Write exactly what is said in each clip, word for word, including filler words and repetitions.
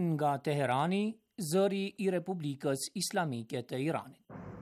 nga Teherani, zëri I Republikës Islamike të Iranit.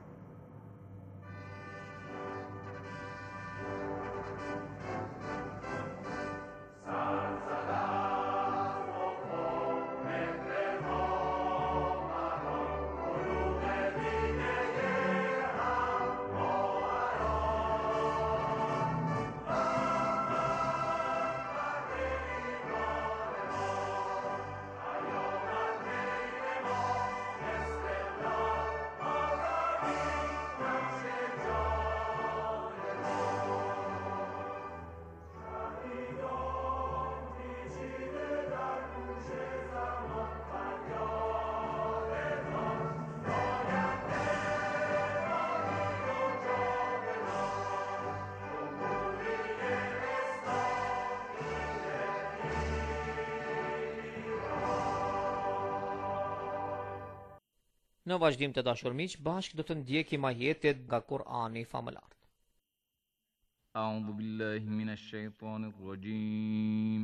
Në vazhdim të dashur miq, bashkë do të ndjekim ajetet nga Kur'ani famëlar. A'udhu billahi minash shaitanir rajim.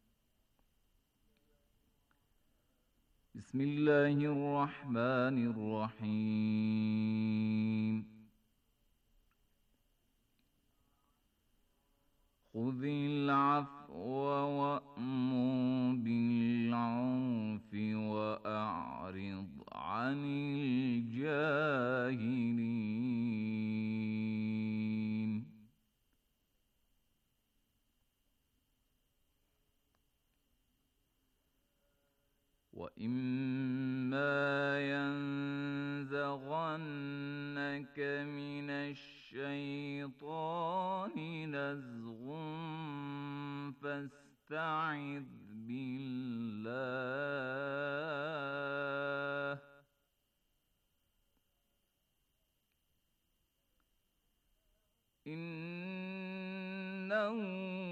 Bismillahir rahmanir rahim. Khudhil 'afwa wa'mur bil 'urfi wa'rid 'anil jahilin. Wa imma yanzaghannaka minash shaitani nazghun fasta'idh billah innahu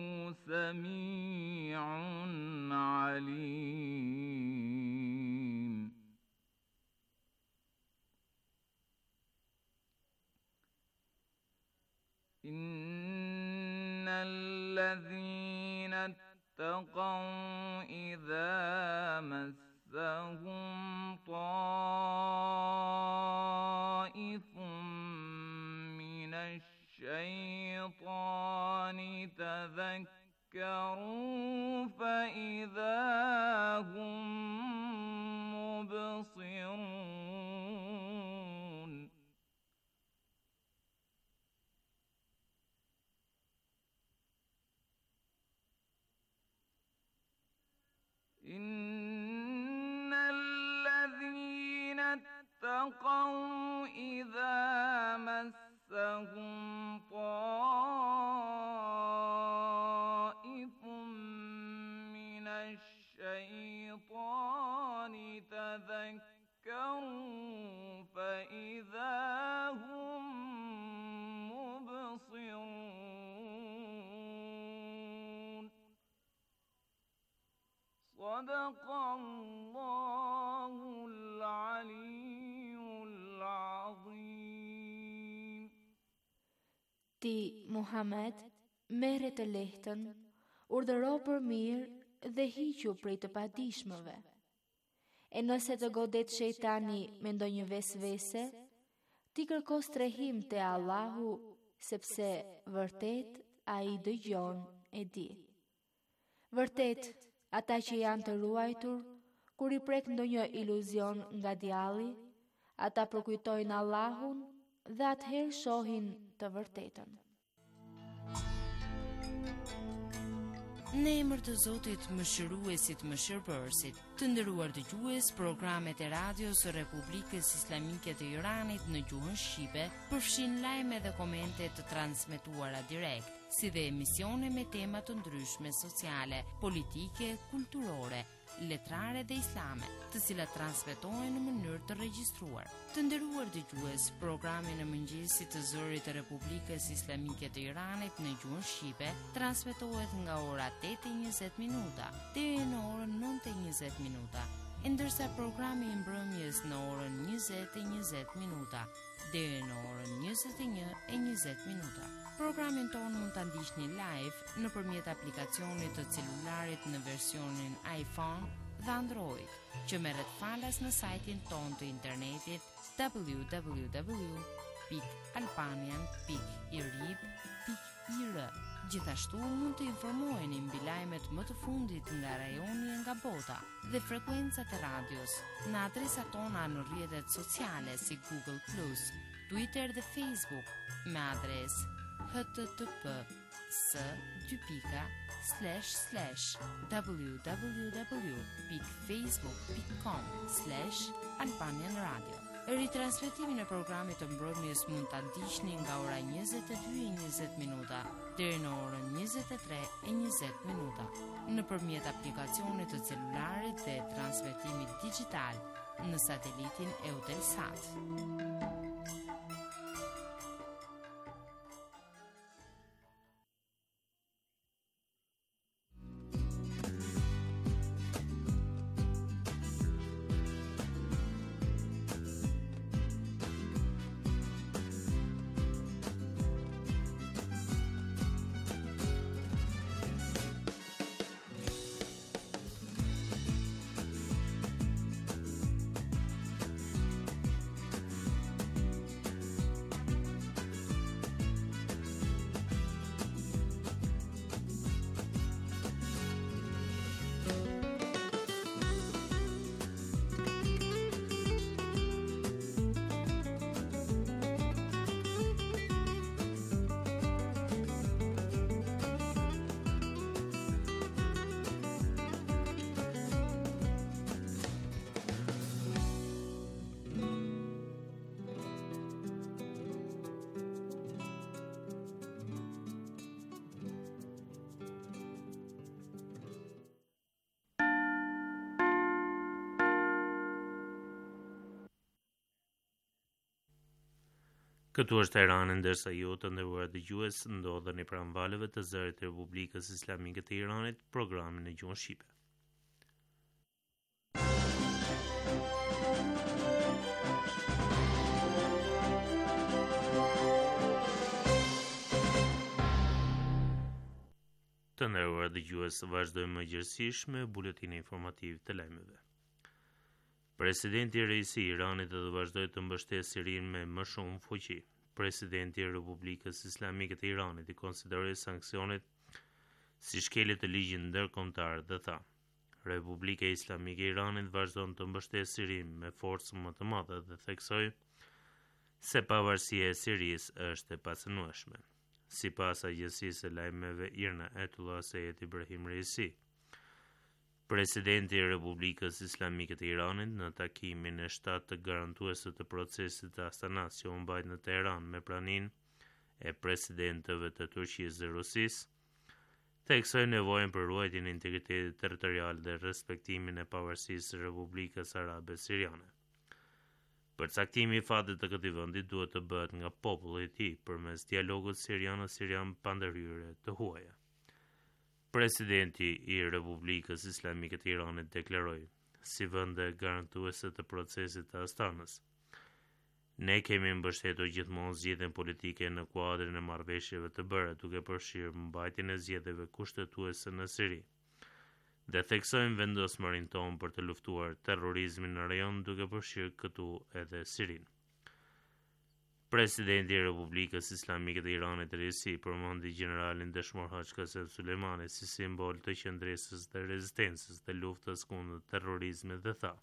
sami'un 'alim. Innal ladhina ittaqaw idha massahum ta'ifun minash shaitani tadhakkaru fa idha hum mubsirun. Innal ladhina ittaqaw idha massahum ta'ifun minash shaitani tadhakkaru fa idha hum mubsirun. Sadaqallahul aliyyul azim. Ti, Muhammed, merre të lehtën, urdhëro për mirë dhe hiqu prej të padijshmëve. E nëse të godet shejtani me ndonjë vesvese, ti kërko strehim te Allahu, sepse vërtet ai dëgjon e di. Vërtet, ata që janë të ruajtur, kur i prek ndonjë iluzion nga djalli, ata përkujtojnë Allahun dhe atëherë shohin të vërtetën. Në emër të Zotit Mëshiruesit Mëshirbërësit, të nderuar dëgjues, programet e radios së Republikës Islamike të Iranit në gjuhën shqipe përfshin lajme dhe komente të transmetuara direkt, si dhe emisione me tema të ndryshme sociale, politike, kulturore, letrare dhe islame, të cilat transmetohen në mënyrë të regjistruar. Të nderuar dëgjues, programi në mëngjesit të zërit të Republikës Islamike të Iranit në gjuhën shqipe transmetohet nga ora tetë e njëzet minuta deri në orën nëntë e njëzet minuta, ndërsa programi i mbrëmjes në orën njëzet e njëzet minuta deri në orën njëzet e një e njëzet minuta. Programin tonë mund ta ndiqni live nëpërmjet aplikacionit të celularit në versionin iPhone dhe Android, që merret falas në sajtin ton të internetit w w w pikë albanian pikë i r i b pikë i r. Gjithashtu mund të informoheni mbi lajmet më të fundit nga rajoni e nga bota dhe frekuencat e radios në adresat tona në rrjetet sociale si Google plus, Twitter dhe Facebook me adres h t t p s dy pika slash slash w w w pikë facebook pikë com slash albanian radio. Ritransmetimin e programit të mbrëmjes mund ta ndiqni nga ora njëzet e dy e njëzet minuta deri në orën njëzet e tre e njëzet minuta nëpërmjet aplikacionit të celularit dhe transmetimit digjital në satelitin Eutelsat. Këtu është Tirana, ndërsa ju të nderuar dëgjues ndodheni pranë valeve të zërit të Republikës Islamike të Iranit, programin në gjuhën shqipe. Të nderuar dëgjues, vazhdojmë më gjithësisht me buletinin informativ të lajmeve. Presidenti Reisi i Iranit do të vazhdojë të mbështesë Sirinë me më shumë fuqi. Presidenti i Republikës Islamike të Iranit i konsideroi sanksionet si shkelje të ligjit ndërkombëtar dhe tha: Republika Islamike e Iranit vazhdon të mbështesë Sirinë me forcë më të madhe dhe theksoi se pavarësia e Sirisë është e pacënueshme. Sipas agjencisë së lajmeve IRNA, Ayatollah Seyed Ibrahim Reisi, Presidenti i Republikës Islamike të Iranit në takimin e shtatë të garantuesve të procesit të Astanas që u mbajt në Teheran me praninë e presidentëve të Turqisë dhe Rusisë, theksoi nevojën për ruajtjen e integritetit territorial dhe respektimin e pavarësisë së Republikës Arabe Siriane. Përcaktimi i fatit të këtij vendi duhet të bëhet nga populli i tij përmes dialogut siriano-sirian pa ndërhyrje të huaja. Presidenti i Republikës Islamike të Iranit deklaroi, si vende garantuese të procesit të Astanës: Ne kemi mbështetur gjithmonë zgjedhjen politike në kuadrin e marrëveshjeve të bëra, duke përfshirë mbajtjen e zgjedhjeve kushtetuese në Siri, dhe theksojmë vendosmërinë tonë për të luftuar terrorizmin në rajon, duke përfshirë këtu edhe Sirinë. Presidenti i Republikës Islamike të Iranit Reisi përmendi generalin dëshmor Haj Qasem Sulejmani si simbol të qëndresës dhe rezistencës dhe luftës kundër terrorizmit dhe tha: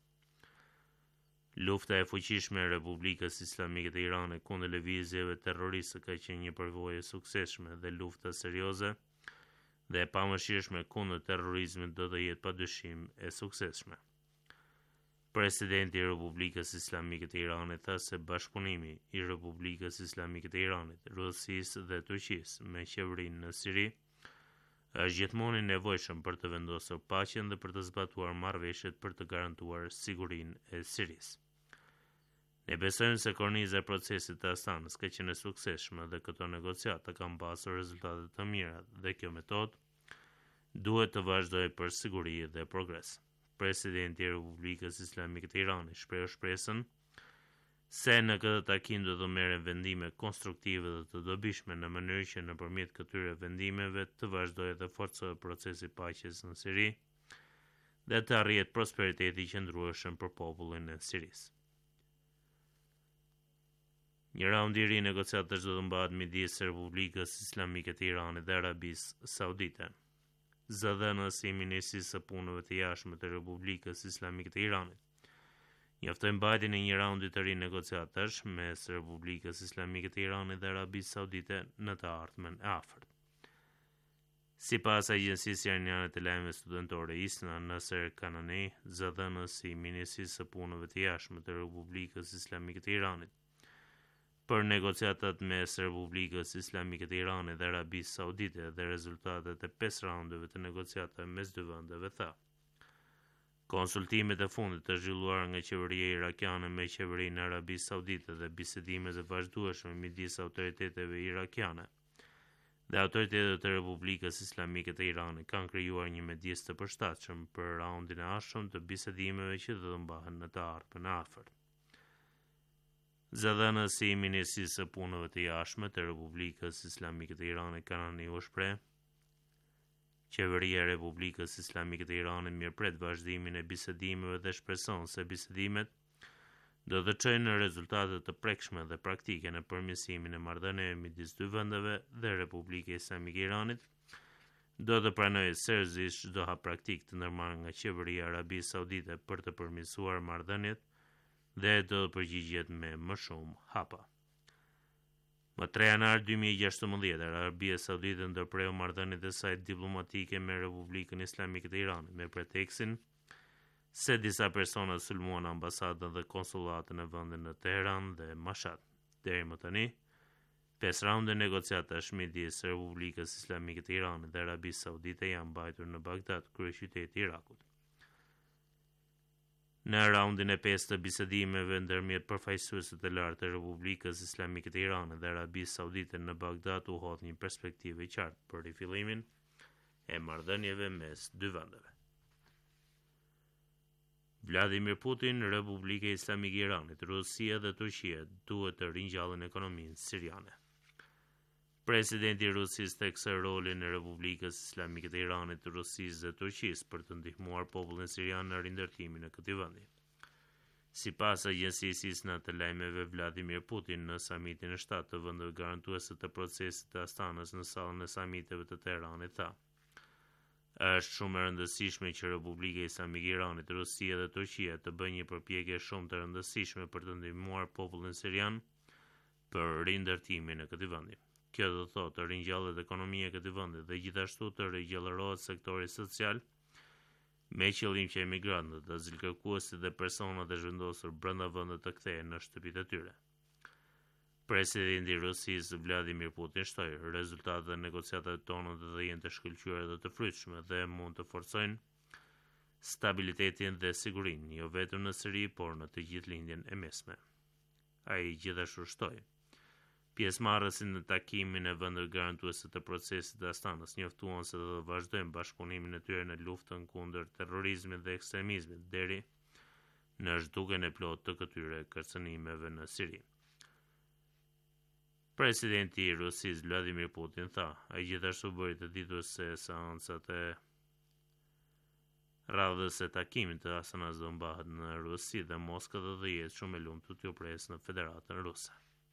Lufta e fuqishme e Republikës Islamike të Iranit kundër lëvizjeve terroriste ka qenë një përvojë e suksesshme dhe lufta serioze dhe e pamëshirshme kundër terrorizmit do të jetë padyshim e suksesshme. Presidenti i Republikës Islamike të Iranit tha se bashkëpunimi i Republikës Islamike të Iranit, Rusisë dhe Turqisë me qeverinë në Siri është gjithmonë i nevojshëm për të vendosur paqen dhe për të zbatuar marrëveshjet për të garantuar sigurinë e Sirisë. Ne besojmë se korniza e procesit të Astanës ka qenë e suksesshme dhe këto negociata kanë pasur rezultate të mira dhe kjo metodë duhet të vazhdojë për siguri dhe progres. Presidenti i Republikës Islamike të Iranit shpreh shpresën se në këtë takim do të merren vendime konstruktive dhe të dobishme në mënyrë që nëpërmjet këtyre vendimeve të vazhdojë dhe forcohet procesi i paqes në Siri dhe të arrihet prosperiteti i qëndrueshëm për popullin e Sirisë. Një raund i ri negociatash do të mbahet midis Republikës Islamike të Iranit dhe Arabisë Saudite. Zëdhënësi i Ministrisë së Punëve të Jashtme të Republikës Islamike të Iranit njoftoi mbajtjen e një raundi të ri negociatash mes Republikës Islamike të Iranit dhe Arabisë Saudite në të ardhmen e afërt. Sipas agjencisë iraniane të lajmeve studentore ISNA, Nasser Kanani, zëdhënësi i Ministrisë së Punëve të Jashtme të Republikës Islamike të Iranit për negociatat mes Republikës Islamike të Iranit dhe Arabisë Saudite dhe rezultatet e pesë raundeve të negociatave mes dy vendeve, tha: Konsultimet e fundit të zhvilluara nga qeveria irakiane me qeverinë e Arabisë Saudite dhe bisedimet e vazhdueshme midis autoriteteve irakiane dhe autoritetet të Republikës Islamike të Iranit kanë krijuar një mjedis të përshtatshëm për raundin e ardhshëm të bisedimeve që do të mbahen në të ardhmen e afërt. Zëdhënësi i Ministrisë së Punëve të Jashtme të Republikës Islamike të Iranit Kanani u shpreh: Qeveria e Republikës Islamike të Iranit mirëpret vazhdimin e bisedimeve dhe shpreson se bisedimet do të çojnë në rezultate të prekshme dhe praktike në përmirësimin e marrëdhënieve midis dy vendeve dhe Republika Islamike e Iranit do të pranojë seriozisht çdo hap praktik të ndërmarrë nga qeveria e Arabisë Saudite për të përmirësuar marrëdhëniet dhe do të përgjigjet me më shumë hapa. Më tre janar dy mijë e gjashtëmbëdhjetë, Arabia Saudite ndërpreu marrëdhëniet e saj diplomatike me Republikën Islamike të Iranit me pretekstin se disa persona sulmuan ambasadën dhe konsullatën e vendit në Teheran dhe Mashhad. Deri më tani, pesë raunde negociatash midis Republikës Islamike të Iranit dhe Arabisë Saudite janë mbajtur në Bagdad, kryeqyteti i Irakut. Në raundin e pesë të bisedimeve ndërmjet përfaqësuesve të lartë të Republikës Islamike të Iranit dhe Arabisë Saudite në Bagdad u hodh një perspektivë e qartë për rifillimin e marrëdhënieve mes dy vendeve. Vladimir Putin, Republika Islamike e Iranit, Rusia dhe Turqia duhet të ringjallin ekonominë siriane. Presidenti i Rusisë theksoi rolin e Republikës Islamike të Iranit, Rusisë dhe Turqisë për të ndihmuar popullin sirian në rindërtimin e këtij vendi. Sipas agjencisë ISNA të lajmeve, Vladimir Putin në samitin e shtatë të vendeve garantuese të procesit të Astanës në sallën e samiteve të Teheranit, tha: Është shumë e rëndësishme që Republika Islamike e Iranit, Rusia dhe Turqia të bëjnë një përpjekje shumë të rëndësishme për të ndihmuar popullin sirian për rindërtimin e këtij vendi. Kjo do të thotë të ringjallet ekonomia e këtij vendi dhe gjithashtu të rigjallërohet sektori social me qëllim që emigrantët, azilkërkuesit dhe personat e zhvendosur brenda vendit të kthehen në shtëpitë e tyre. Presidenti i Rusisë Vladimir Putin shtoi: Rezultatet e negociatave tona do të jenë të shkëlqyer dhe të frytshme dhe mund të forcojnë stabilitetin dhe sigurinë, jo vetëm në Siri, por në të gjithë lindjen e mesme. Ai gjithashtu shtoi: Pjesëmarrësit në takimin e vendeve garantuese të procesit të Astanës njoftuan se do të vazhdojnë bashkëpunimin e tyre në luftën kundër terrorizmit dhe ekstremizmit deri në zhdukjen e plotë të këtyre kërcënimeve në Siri. Presidenti i Rusisë Vladimir Putin tha: Ai gjithashtu bëri të ditur se seancat e radhës e takimit të Astanës do mbahet në Rusi dhe Moska do të jetë shumë e lumtur t'u presë në Federatën Ruse.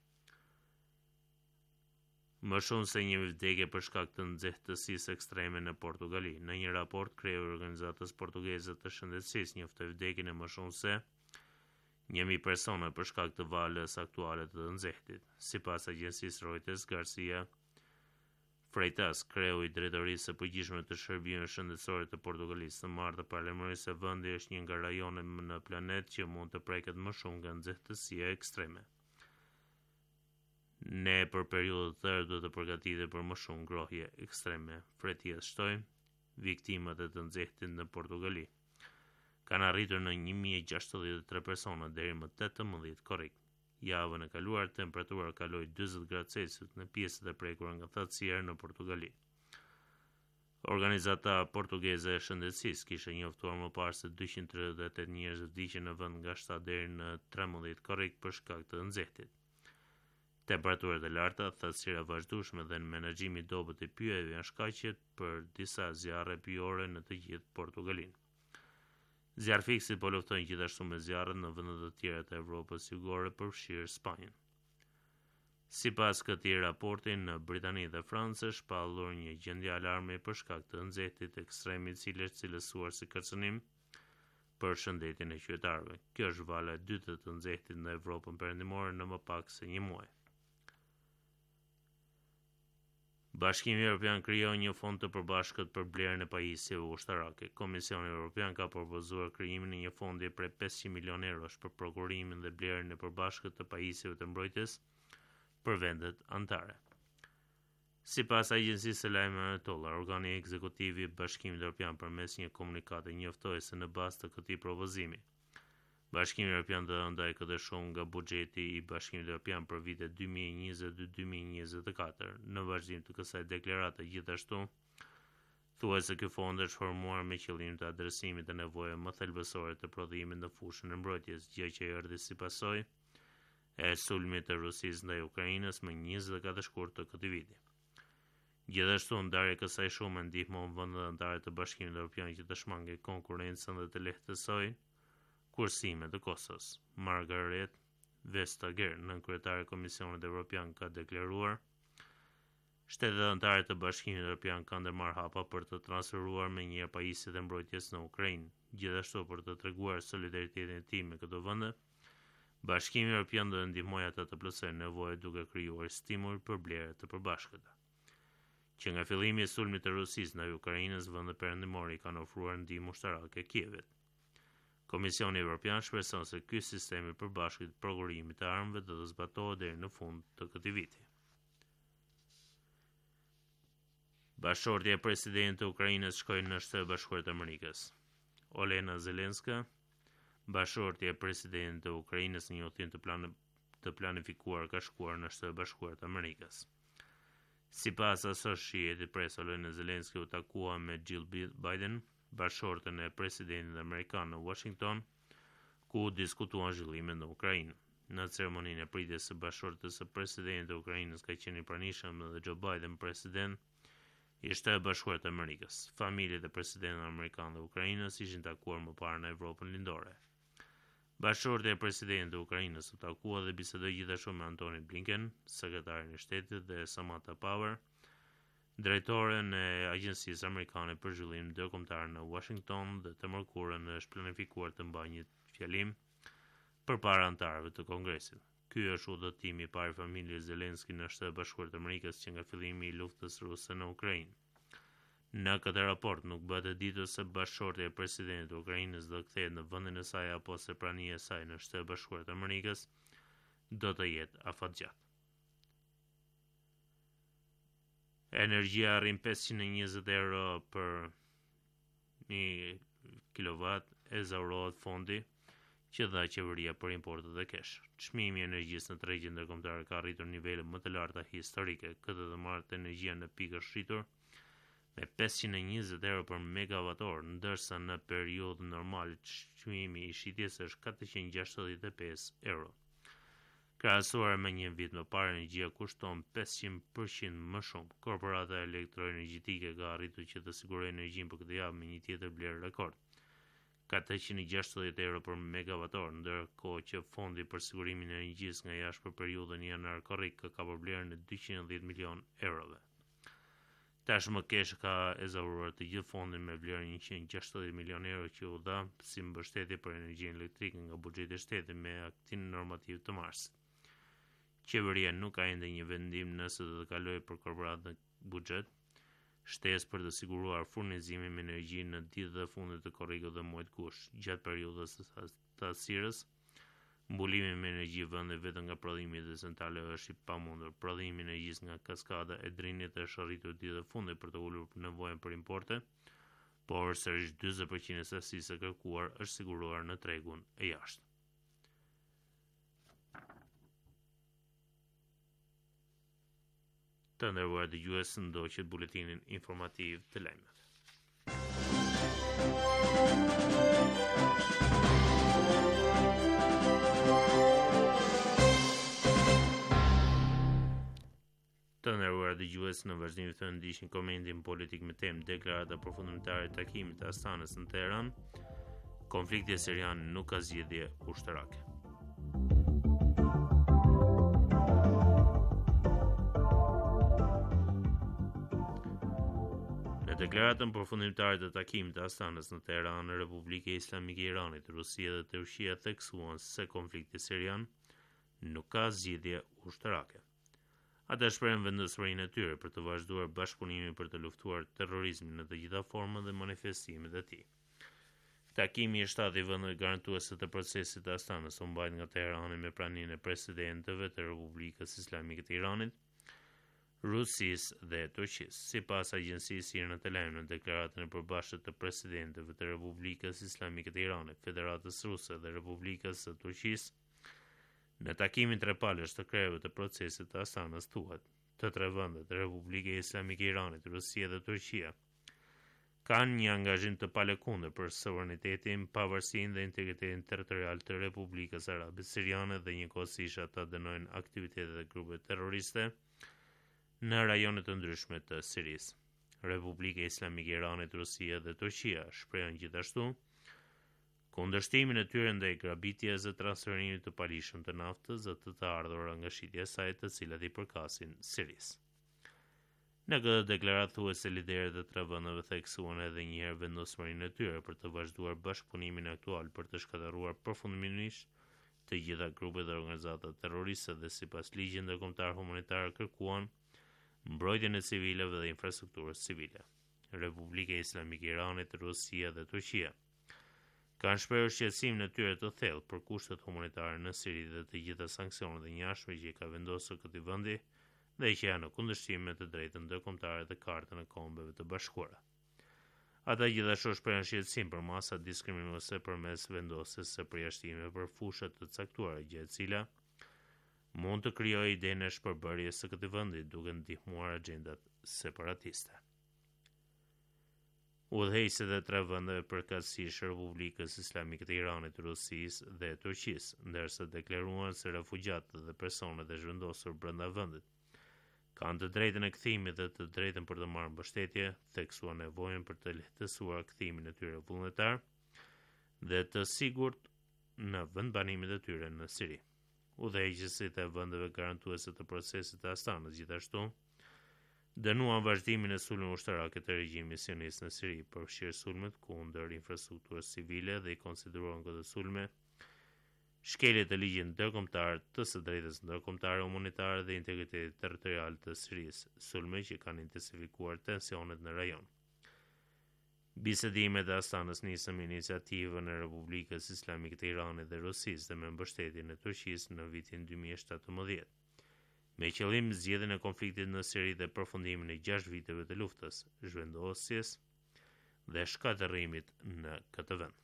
Më shumë se një vdekje për shkak të nxehtësisë ekstreme në Portugali. Në një raport, kreu i organizatës portugeze të shëndetësisë njoftoi vdekjen e më shumë se një mijë persona për shkak të valës aktuale të nxehtit. Sipas agjencisë Reuters, Garcia Freitas, kreu i drejtorisë së përgjithshme të shërbimeve shëndetësore të Portugalisë, të marrë të paralajmëroi se vendi është një nga rajonet në planet që mund të preket më shumë nga nxehtësia ekstreme. Ne për periudhë të tërë duhet të përgatitemi për më shumë ngrohje ekstreme. Freitas shtoi: Viktimat e të nxehtit në Portugali kanë arritur në një mijë e gjashtëdhjetë e tre persona deri më tetëmbëdhjetë korrik. Javën e kaluar temperatura kaloi dyzet gradë Celsius në pjesët e prekura nga thatësia në Portugali. Organizata portugeze e shëndetësisë kishte njoftuar më parë se dyqind e tridhjetë e tetë njerëz vdiqën në vend nga shtatë deri në trembëdhjetë korrik për shkak të nxehtit. Temperaturat e larta, thatësira e vazhdueshme dhe në menaxhimi i dobët i pyjeve janë shkaqet për disa zjarre pyjore në të gjithë Portugalinë. Zjarfikësit po luftojnë gjithashtu me zjarret në vende të tjera të Evropës jugore, përfshirë Spanjën. Sipas këtij raporti, në Britani dhe Francë është shpallur një gjendje alarmi për shkak të nxehtit ekstrem i cili është cilësuar si kërcënim për shëndetin e qytetarëve. Kjo është vala e dytë të nxehtit në Evropën perëndimore në më pak se një muaj. Bashkimi Evropian krijon një fond të përbashkët për blerjen e pajisjeve ushtarake. Komisioni Evropian ka propozuar krijimin e një fondi prej pesëqind milionë eurosh për prokurimin dhe blerjen e përbashkët të pajisjeve të mbrojtjes për vendet anëtare. Sipas agjencisë së lajmeve Tolla, organi ekzekutiv i Bashkimit Evropian përmes një komunikati njoftoi se në bazë të këtij propozimi, Bashkimi Evropian do ndaj këtë shumë nga buxheti i Bashkimit Evropian për vitet dy mijë e njëzet deri dy mijë e njëzet e katër. Në vazhdim të kësaj deklarate, gjithashtu thuhet se ky fond është formuar me qëllim të adresimit të nevojave më thelbësore të prodhimit në fushën e mbrojtjes, gjë që erdhi si pasojë e sulmit të Rusisë ndaj Ukrainës më njëzet e katër shkurt të këtij viti. Gjithashtu, ndarja e kësaj shume ndihmon vendet anëtare të Bashkimit Evropian që të shmangin konkurrencën dhe të lehtësojnë kursimet të Kosovës. Margaret Vestager, nënkryetare e Komisionit Evropian, ka deklaruar shtetet anëtare të Bashkimit Evropian kanë ndërmarrë hapa për të transferuar me njëherë pajisjet e mbrojtjes në Ukrainë. Gjithashtu, për të treguar solidaritetin e tij me këto vende, Bashkimi Evropian do të ndihmojë ata të plotësojnë nevojat duke krijuar stimull për blerje të përbashkëta. Që nga fillimi i sulmit të Rusisë ndaj Ukrainës, vendet perëndimore i kanë ofruar ndihmë ushtarake Kievit. Komisioni Evropian shpreson se ky sistem i përbashkët të prokurimit të armëve do të zbatohet deri në fund të këtij viti. Bashkëshortja e presidentit të Ukrainës shkoi në Shtetet Bashkuara të Amerikës. Olena Zelenska, bashkëshortja e presidentit të Ukrainës në një udhëtim të, plan të planifikuar, ka shkuar në Shtetet Bashkuara të Amerikës. Sipas Associated Press, Olena Zelenska u takua me Jill Biden, bashkëshortën e presidentit amerikan në Washington, ku diskutuan zhvillimet në Ukrainë. Në ceremoninë e pritjes së bashkëshortës së presidentit të Ukrainës ka qenë i pranishëm edhe Joe Biden, president i Shtetit Bashkuar të Amerikës. Familjet e presidentit amerikan dhe Ukrainës ishin takuar më parë në Evropën lindore. Bashkëshortja e presidentit të Ukrainës u takua dhe bisedoi gjithashtu me Antony Blinken, sekretarin e shtetit, dhe Samantha Power, drejtoren e Agjencisë Amerikane për Zhvillim Ndërkombëtar në Washington, dhe të mërkurën është planifikuar të mbajë një fjalim përpara anëtarëve të Kongresit. Ky është udhëtimi i parë i familjes Zelenski në Shtetet Bashkuara të Amerikës që nga fillimi i luftës ruse në Ukrainë. Në këtë raport nuk bëhet e ditur se bashkëshortja e presidentit të Ukrainës do të kthehet në vendin e saj apo se prania e saj në Shtetet Bashkuara të Amerikës do të jetë afatgjatë. Energjia arrin pesëqind e njëzet euro për një kilovat, e zaurohet fondi që dha qeveria për importet e kesh. Çmimi i energjisë në tregjet ndërkombëtare ka arritur nivele më të larta historike. Këtë të marrë energjia në pikë është rritur me pesëqind e njëzet euro për megavator, ndërsa në periudhën normale çmimi i shitjes është katërqind e gjashtëdhjetë e pesë euro. Krahasuar me një vit më parë, energjia kushton pesëqind përqind më shumë. Korporata elektroenergjitike ka arritur që të sigurojë energjinë për këtë javë me një tjetër blerje rekord, katërqind e gjashtëdhjetë euro për megavator, ndërkohë që Fondi për Sigurimin e Energjisë nga jashtë për periudhën janar-korrik ka për blerjen e dyqind e dhjetë milionë eurove. Tashmë kesh ka ezauruar të gjithë fondin me vlerën njëqind e gjashtëdhjetë milionë euro që u dha si mbështetje për energjinë elektrike nga buxheti i shtetit me aktin normativ të marsit. Qeveria nuk ka ende një vendim nëse do të kalojë për korporatë në buxhet, shtesë për të siguruar furnizimin me energji në ditët e fundit të korrikut dhe muajit gusht. Gjatë periudhës së tasirës, mbulimi me energji vende vetëm nga prodhimi i centralave është i pamundur. Prodhimi i energjisë nga kaskada e Drinit është arritur ditët e fundit për të ulur nevojën për importe, por sërish dyzet përqind e sasisë së kërkuar është siguruar në tregun e jashtë. Të nderuar dëgjues, ndoqët buletinin informativ të lajmeve. Të nderuar dëgjues, në vazhdim të ndiqni komentin politik me temë deklarata përfundimtare e takimit të Astanës në Teheran. Konflikti sirian nuk ka zgjidhje ushtarake. Në deklaratën përfundimtare të takimit të Astanës në Teheran, Republika Islamike e Iranit, Rusia dhe Turqia theksuan se konflikti sirian nuk ka zgjidhje ushtarake. Ata shprehen vendosmërinë e tyre për të vazhduar bashkëpunimin për të luftuar terrorizmin në të gjitha format dhe manifestimet e tij. Takimi i shtati vendeve garantuese të procesit të Astanës u mbajt nga Teherani me praninë e presidentëve të Republikës Islamike të Iranit, Rusisë dhe Turqisë. Sipas agjencisë IRNA të lajmë në deklaratën e përbashkët të presidentëve të Republikës Islamike të Iranit, Federatës Ruse dhe Republikës së Turqisë, në takimin trepalësh të krejve të procesit të Astanës thuhet, të tre vendet, Republika Islamike e Iranit, Rusia dhe Turqia, kanë një angazhim të palekundër për sovranitetin, pavarësinë dhe integritetin territorial të Republikës Arabe Siriane dhe njëkohësisht ata dënojnë aktivitetet e grupeve terroriste në rajone të ndryshme të Sirisë. Republika Islamike e Iranit, Rusia dhe Turqia shprehen gjithashtu kundërshtimin e tyre ndaj grabitjes dhe transferimit të palishëm të naftës dhe të të ardhurave nga shitja e saj, të cilat i përkasin Sirisë. Në këtë deklaratë thuhet se liderët e tre vendeve theksuan edhe një herë vendosmërinë e tyre për të vazhduar bashkëpunimin aktual për të shkatërruar përfundimisht të gjitha grupet dhe organizatat terroriste dhe sipas ligjit ndërkombëtar humanitar kërkuan mbrojtjen e civilëve dhe infrastrukturës civile. Republika Islamike e Iranit, Rusia dhe Turqia kanë shprehur shqetësimin e tyre të thellë për kushtet humanitare në Siri dhe të gjitha sanksionet e njashme që i ka vendosur këtij vendi dhe që janë në kundërshtim me të drejtën ndërkombëtare dhe Kartën e Kombeve të Bashkuara. Ata gjithashtu shprehen shqetësim për masat diskriminuese përmes vendosjes së përjashtimeve për fusha të caktuara, gjë e cila mund të krijojë idenë e shpërbërjes së këtij vendi duke ndihmuar agjendat separatiste. Udhëheqësit e tre vendeve përkatësisht Republikës Islamike të Iranit, Rusisë dhe Turqisë, ndërsa deklaruan se refugjatët dhe personat e zhvendosur brenda vendit kanë të drejtën e kthimit dhe të drejtën për të marrë mbështetje, theksuan nevojën për të lehtësuar kthimin e tyre vullnetar dhe të sigurt në vendbanimin e tyre në Siri. Udhëheqësit e vendeve garantuese të procesit të Astanës gjithashtu dënuan vazhdimin e sulmeve ushtarake të regjimit sionist në Siri, përfshirë sulmet kundër infrastrukturës civile dhe i konsideruan këto sulme shkelje të ligjit ndërkombëtar të së drejtës ndërkombëtare humanitare dhe integritetit territorial të Sirisë, sulme që kanë intensifikuar tensionet në rajon. Bisedimet e Astanës nisën me iniciativën e Republikës Islamike të Iranit dhe Rusisë dhe me mbështetjen e Turqisë në vitin dy mijë e shtatëmbëdhjetë. Me qëllim zgjedhjen e konfliktit në Siri dhe përfundimin e gjashtë viteve të luftës, zhvendosjes dhe shkatërrimit në këtë vend.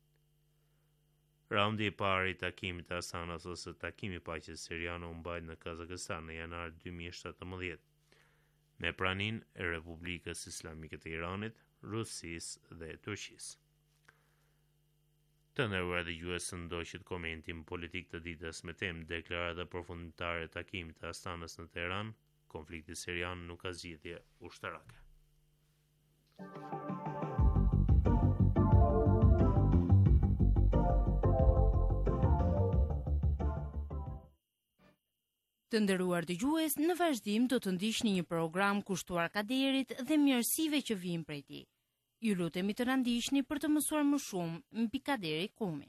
Raundi i parë i takimit të Astanës ose takimi i paqes siriane u mbajt në Kazakistan në janar dy mijë e shtatëmbëdhjetë, me praninë e Republikës Islamike të Iranit, Rusisë dhe Turqisë. Të nderuar dëgjues, ndoqët komentin politik të ditës me temë deklarata përfundimtare e takimit të Astanës në Teheran, konflikti sirian nuk ka zgjidhje ushtarake. Të nderuar dëgjues, në vazhdim do të ndiqni një program kushtuar kaderit dhe mirësive që vijnë prej tij. Ju lutemi të na ndiqni për të mësuar më shumë mbi kaderi kumin.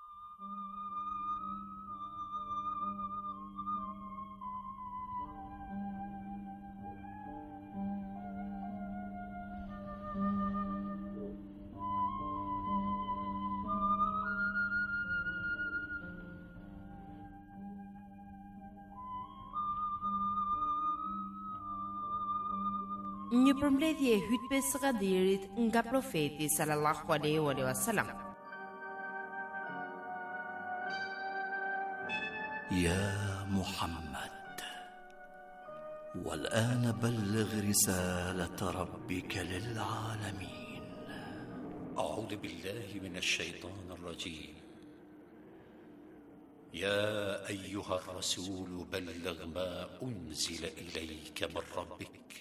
Një përmbledhje e hutbes së kaderit nga profeti sallallahu alaihi wasallam. يا محمد والآن بلغ رسالة ربك للعالمين. أعوذ بالله من الشيطان الرجيم. يا أيها الرسول بلغ ما أنزل إليك من ربك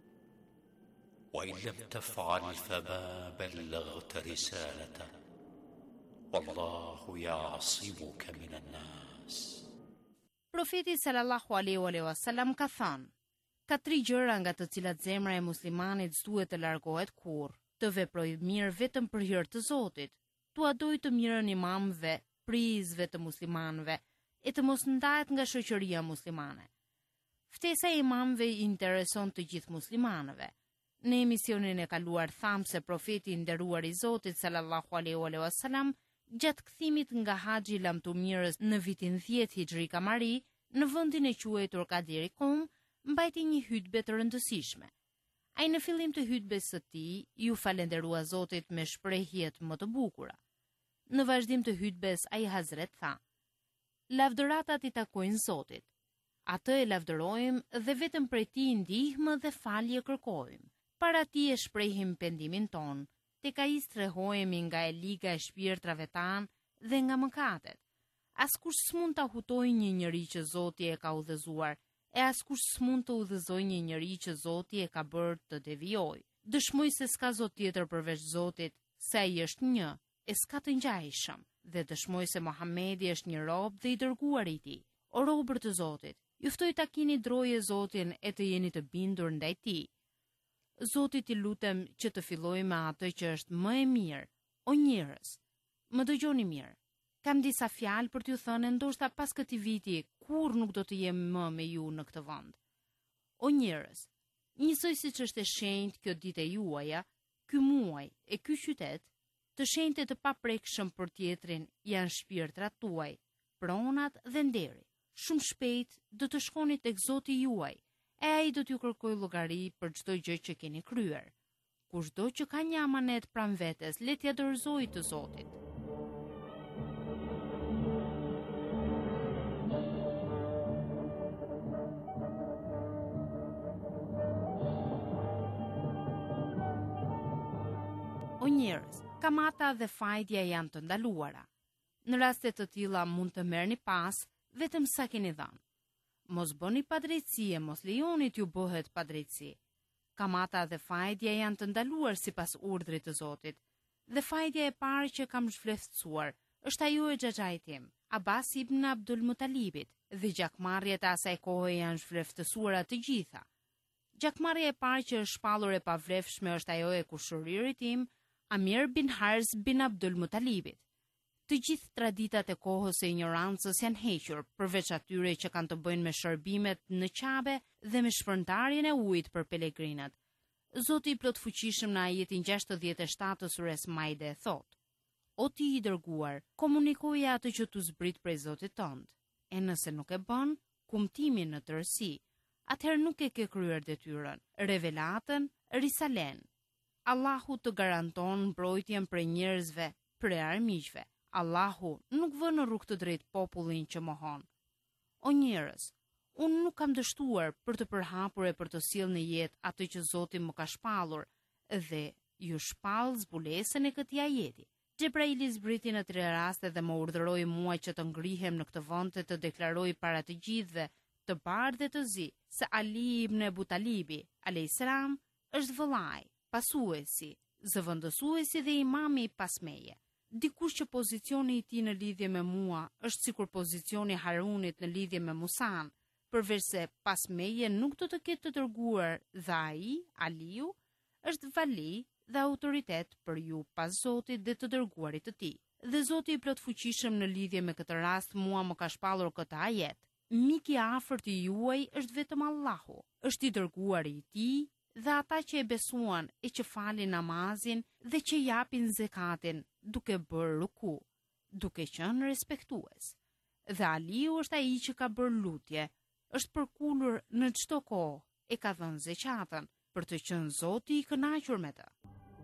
وإن لم تفعل فما بلغت رسالته والله يعصمك من الناس. Profeti sallallahu alaihi wasallam ka thënë: ka tri gjëra nga të cilat zemra e muslimanit s'duhet të largohet kurrë: të veprojë mirë vetëm për hir të Zotit, tu adoj të mirën imamëve, prizve të muslimanëve, e të mos ndahet nga shoqëria muslimane. Ftesa e imamëve i intereson të gjithë muslimanëve. Në emisionin e kaluar thamë se profeti i nderuar i Zotit sallallahu alaihi wasallam gjatë kthimit nga haxhi i lamtumirës në vitin dhjetë hijri kamari, në vendin e quajtur Kadiri Kum, mbajti një hutbë të rëndësishme. Ai në fillim të hutbes së tij ju falenderua Zotit me shprehjet më të bukura. Në vazhdim të hutbes ai Hazret tha: lavdëratat i takojnë Zotit. Atë e lavdërojmë dhe vetëm prej tij ndihmë dhe falje kërkojmë. Para tij e shprehim pendimin ton, tek ai strehojemi nga e liga e shpirtrave tan dhe nga mëkatet. Askush s'mund ta hutojë një njeri që Zoti e ka udhëzuar, e askush s'mund të udhëzojë një njeri që Zoti e ka bërë të devijojë. Dëshmoj se s'ka Zot tjetër përveç Zotit, se ai është një, e s'ka të ngjajshëm, dhe dëshmoj se Muhamedi është një rob dhe i dërguar i tij. O robër të Zotit, ju ftoj ta keni droje Zotin e të jeni të bindur ndaj tij. Zotit i lutem që të filloj me atë që është më e mirë. O njerëz, më dëgjoni mirë. Kam disa fjalë për t'ju thënë, ndoshta pas këtij viti kur nuk do të jem më me ju në këtë vend. O njerëz, njësoj siç është e shenjtë kjo ditë e juaja, ky muaj e ky qytet, të shenjtë të paprekshëm për tjetrin janë shpirtrat tuaj, pronat dhe nderi. Shumë shpejt do të shkoni tek Zoti juaj, e ai do t'ju kërkojë llogari për çdo gjë që keni kryer. Kushdo që ka një amanet pranë vetes, le t'ia dorëzojë të Zotit. O njerëz, kamata dhe fajdja janë të ndaluara. Në raste të tilla mund të merrni pas vetëm sa keni dhënë. Mos bëni padrejtësi e mos lejoni t'ju bëhet padrejtësi. Kamata dhe fajdja janë të ndaluar sipas urdhrit të Zotit. Dhe fajdja e parë që kam zhvlerësuar është ajo e xhaxhait tim, Abbas ibn Abdul Mutalibit, dhe gjakmarrjet e asaj kohe janë zhvlerësuara të gjitha. Gjakmarrja e parë që është shpallur e pavlefshme është ajo e kushëririt tim, Amir bin Harz bin Abdul Mutalibit. Të gjithë traditat e kohës e ignorancës janë hequr, përveç atyre që kanë të bëjnë me shërbimet në Qabe dhe me shpërndarjen e ujit për pelegrinat. Zoti i plot fuqishëm në ajetin gjashtëdhjetë e shtatë të sures Maide thotë: O ti i dërguar, komunikoje atë që tu zbrit prej Zotit tënd. E nëse nuk e bën, kumtimin në tërësi, atëherë nuk e ke kryer detyrën. Revelatën, risalen. Allahu të garanton mbrojtjen prej njerëzve, prej armiqve. Allahu nuk vë në rrugë të drejtë popullin që mohon. O njerëz, unë nuk kam dështuar për të përhapur e për të sjellë në jetë atë që Zoti më ka shpallur, dhe ju shpall zbulesën e këtij ajeti. Xhebraili zbriti në tre raste dhe më urdhëroi mua që të ngrihem në këtë vend të deklaroj para të gjithëve, të bardhë dhe të zi, se Ali ibn Abu Talibi, alayhis salam, është vëllai, pasuesi, zëvendësuesi dhe imami pas meje. Dikush që pozicioni i tij në lidhje me mua është sikur pozicioni i Harunit në lidhje me Musan, përveç se pas meje nuk do të ketë të dërguar, dhe ai, Aliu, është vali dhe autoritet për ju pas Zotit dhe të dërguarit të tij. Dhe Zoti i plot fuqishëm në lidhje me këtë rast mua më ka shpallur këtë ajet. Miki i afërt i juaj është vetëm Allahu, është i dërguari i tij dhe ata që e besuan e që falin namazin dhe që japin zekatin, duke bërë ruku, duke qenë respektues. Dhe Aliu është ai që ka bërë lutje, është përkulur në çdo kohë, e ka dhënë zekatën për të qenë Zoti i kënaqur me të.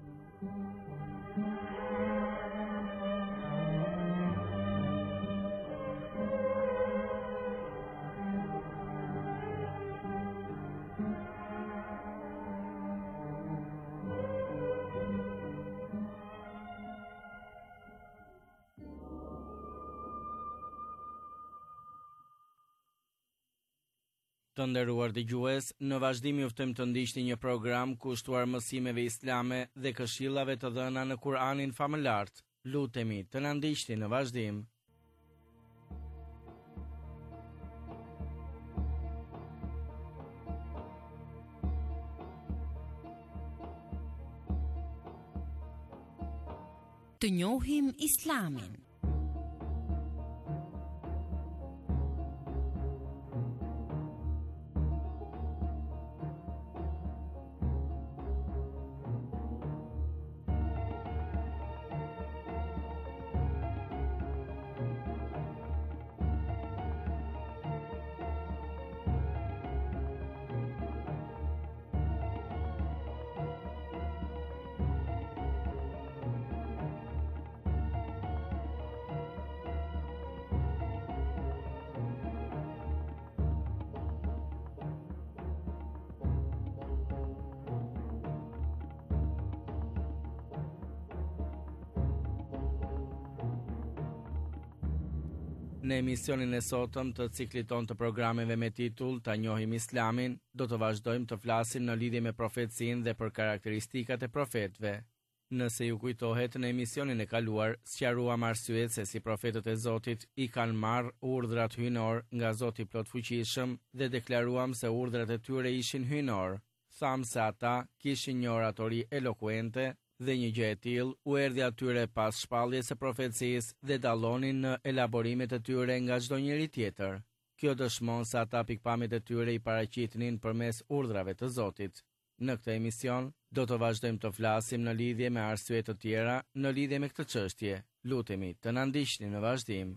Të nderuar dëgjues, në vazhdim ju ftojmë të ndiqni një program kushtuar mësimeve islame dhe këshillave të dhëna në Kur'anin famëlar, Lutemi të na ndiqni në vazhdim. Të njohim Islamin. Në emisionin e sotëm të ciklit ton të programeve me titull Ta njohim Islamin, do të vazhdojmë të flasim në lidhje me profecinë dhe për karakteristikat e profetëve. Nëse ju kujtohet, në emisionin e kaluar sqaruam arsyet se si profetët e Zotit i kanë marrë urdhrat hyjnor nga Zoti plot fuqishëm dhe deklaruam se urdhrat e tyre ishin hyjnor. Tham se ata kishin një oratori elokuente dhe një gjë e tillë u erdhi atyre pas shpalljes së profecisë dhe dallonin në elaborimet e tyre nga çdo njeri tjetër. Kjo dëshmon se ata pikpamjet e tyre i paraqitnin përmes urdhrave të Zotit. Në këtë emision do të vazhdojmë të flasim në lidhje me arsye të tjera në lidhje me këtë çështje. Lutemi të na ndiqni në vazhdim.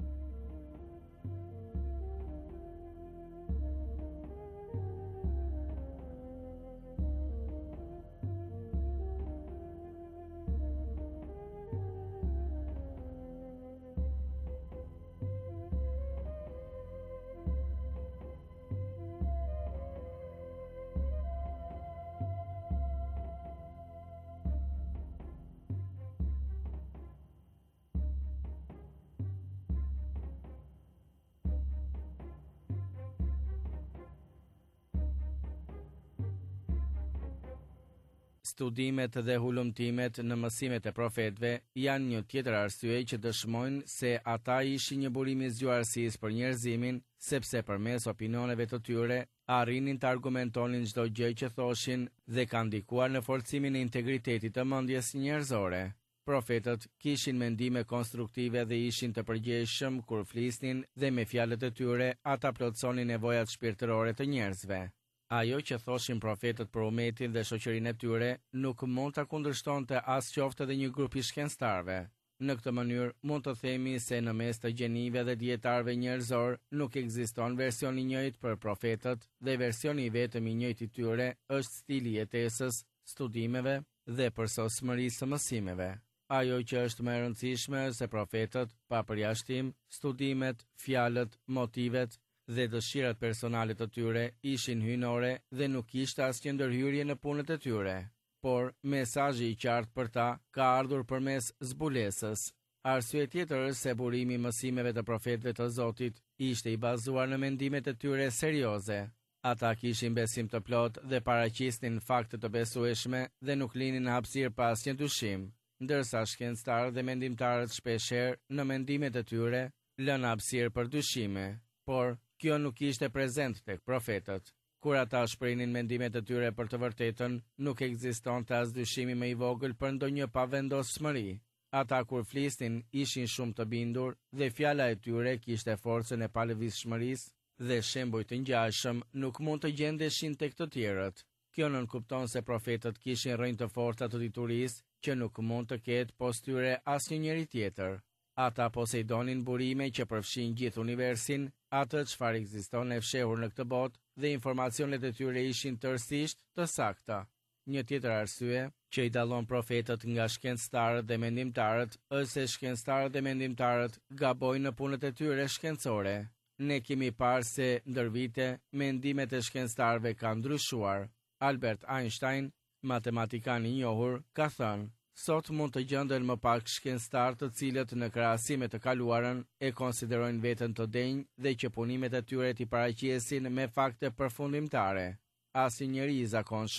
Studimet dhe hulumtimet në mësimet e profetëve janë një tjetër arsye që dëshmojnë se ata ishin një burim i zgjuarësisë për njerëzimin, sepse përmes opinioneve të tyre arrinin të argumentonin çdo gjë që thoshin dhe kanë ndikuar në forcimin e integritetit të mendjes njerëzore. Profetët kishin mendime konstruktive dhe ishin të përgjegjshëm kur flisnin dhe me fjalët e tyre ata plotësonin nevojat shpirtërore të njerëzve. Ajo që thoshin profetët për umetin dhe shoqërinë e tyre nuk mund ta kundërshtonte as qoftë edhe një grup i shkencëtarëve. Në këtë mënyrë mund të themi se në mes të gjenive dhe dietarëve njerëzor nuk ekziston version i njëjtë për profetët dhe versioni i vetëm i njëjtë i tyre është stili i jetesës, studimeve dhe përsosmërisë së mësimeve. Ajo që është më e rëndësishme se profetët, pa përjashtim, studimet, fjalët, motivet dhe dëshirat personale të tyre ishin hyjnore dhe nuk kishte asnjë ndërhyrje në punët e tyre, por mesazhi i qartë për ta ka ardhur përmes zbulesës. Arsye tjetër është se burimi i mësimeve të profetëve të Zotit ishte i bazuar në mendimet e tyre serioze. Ata kishin besim të plot dhe paraqisnin fakte të besueshme dhe nuk linin hapësirë pa asnjë dyshim, ndërsa shkencëtarët dhe mendimtarët shpeshherë në mendimet e tyre lënë hapësirë për dyshime, por kjo nuk ishte prezent tek profetët. Kur ata shprehnin mendimet e tyre për të vërtetën, nuk ekzistonte as dyshimi më i vogël për ndonjë pavendosmëri. Ata kur flisnin ishin shumë të bindur dhe fjala e tyre kishte forcën e palëvizshmërisë dhe shembuj të ngjashëm nuk mund të gjendeshin tek të tjerët. Kjo nënkupton se profetët kishin rrënjë të forta të diturisë që nuk mund të ketë post tyre asnjë njeri tjetër. Ata poseidonin burime që përfshin gjithë universin, atë çfarë ekziston e fshehur në këtë botë dhe informacionet e tyre ishin tërësisht të sakta. Një tjetër arsye që i dallon profetët nga shkencëtarët dhe mendimtarët është se shkencëtarët dhe mendimtarët gabojnë në punët e tyre shkencore. Ne kemi parë se ndër vite mendimet e shkencëtarëve kanë ndryshuar. Albert Einstein, matematikan i njohur, ka thënë: sot mund të gjenden më pak shkencëtar të cilët në krahasim me të kaluarën e konsiderojnë veten të denjë dhe që punimet e tyre t'i paraqesin me fakte përfundimtare. Asnjë njeri i zakonshëm